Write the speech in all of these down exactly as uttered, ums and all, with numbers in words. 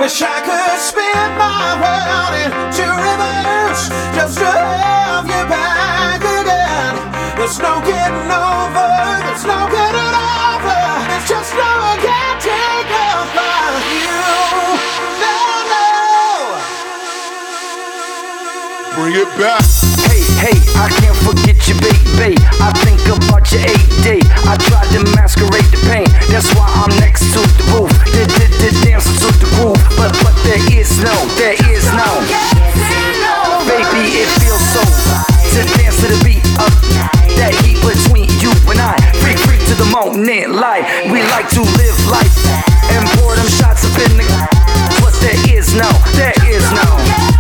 Wish I could spin my world into reverse just to have you back again. There's no getting over, there's no getting over. There's just no one can take over you. No, no. Bring it back. Hey, hey, I can't forget you, baby. I think about your eight day. I tried to masquerade the pain. That's why I'm next to the roof. The, the, the dancing to the groove. But, but there is no, there is no. Baby, it feels so to dance to the beat of that heat between you and I. Free, free to the moment, light. We like to live life and pour them shots up in the. But there is no, there is no.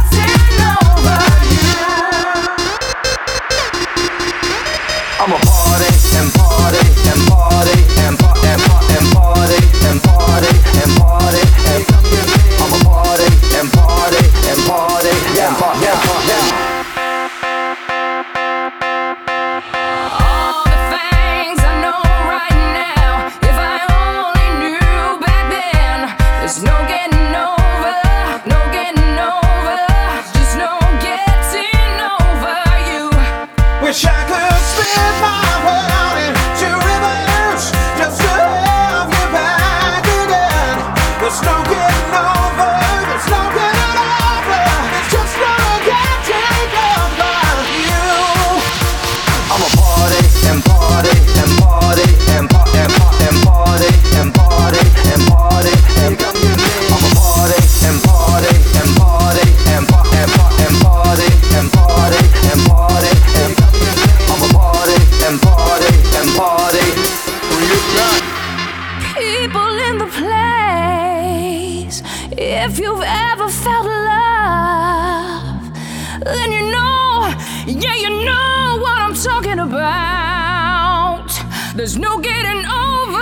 I'm a party and party and party and pa- and pa- and party and party and party and I'm a party and party and party and pa- and pa- All the things I know right now, if I only knew back then, there's no getting over, no getting over, just no getting over you. Wish I could spin my world into reverse just to have you back again. There's no getting over, there's no getting over. There's just no one can take over you. I'm a party and party and party and pa- and pa- and party and party and party and I'm a party and party and party and pa- and pa- and party and party and party and I'm a party and party and party. Bring it back. People in the place, if you've ever felt love, then you know, yeah, you know what I'm talking about. There's no getting over.